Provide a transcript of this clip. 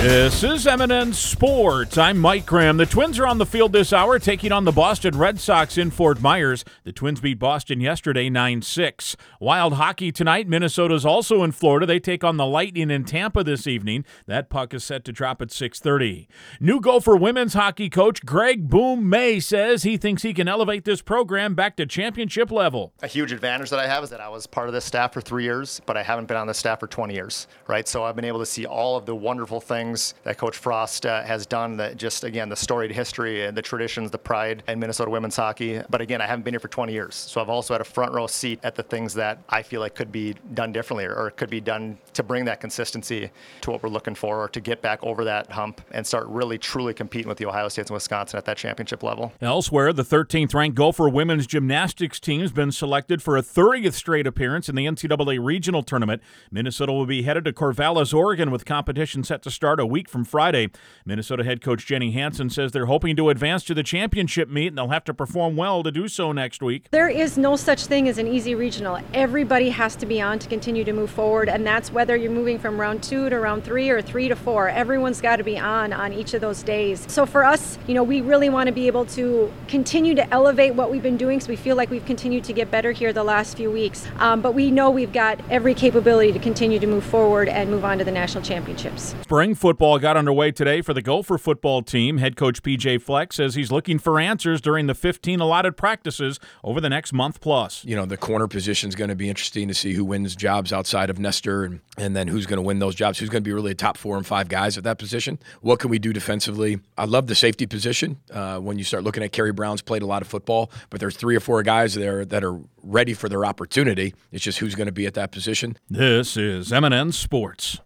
This is M&N Sports. I'm Mike Graham. The Twins are on the field this hour, taking on the Boston Red Sox in Fort Myers. The Twins beat Boston yesterday 9-6. Wild hockey tonight. Minnesota's also in Florida. They take on the Lightning in Tampa this evening. That puck is set to drop at 6:30. New Gopher women's hockey coach Greg Boom May says he thinks he can elevate this program back to championship level. A huge advantage that I have is that I was part of this staff for 3 years, but I haven't been on this staff for 20 years, right? So I've been able to see all of the wonderful things that Coach Frost has done, that just, again, the storied history and the traditions, the pride in Minnesota women's hockey. But again, I haven't been here for 20 years. So I've also had a front row seat at the things that I feel like could be done differently or could be done to bring that consistency to what we're looking for, or to get back over that hump and start really truly competing with the Ohio States and Wisconsin at that championship level. Elsewhere, the 13th ranked Gopher women's gymnastics team has been selected for a 30th straight appearance in the NCAA regional tournament. Minnesota will be headed to Corvallis, Oregon, with competition set to start a week from Friday. Minnesota head coach Jenny Hansen says they're hoping to advance to the championship meet, and they'll have to perform well to do so next week. There is no such thing as an easy regional. Everybody has to be on to continue to move forward, and that's whether you're moving from round 2 to round 3 or 3 to 4. Everyone's got to be on each of those days. So for us, we really want to be able to continue to elevate what we've been doing, so we feel like we've continued to get better here the last few weeks. But we know we've got every capability to continue to move forward and move on to the national championships. Spring football got underway today for the Gopher football team. Head coach P.J. Fleck says he's looking for answers during the 15 allotted practices over the next month plus. The corner position is going to be interesting to see who wins jobs outside of Nestor, and then who's going to win those jobs, who's going to be really a top 4 and 5 guys at that position. What can we do defensively? I love the safety position. When you start looking at Kerry Brown's played a lot of football, but there's 3 or 4 guys there that are ready for their opportunity. It's just who's going to be at that position. This is M&N Sports.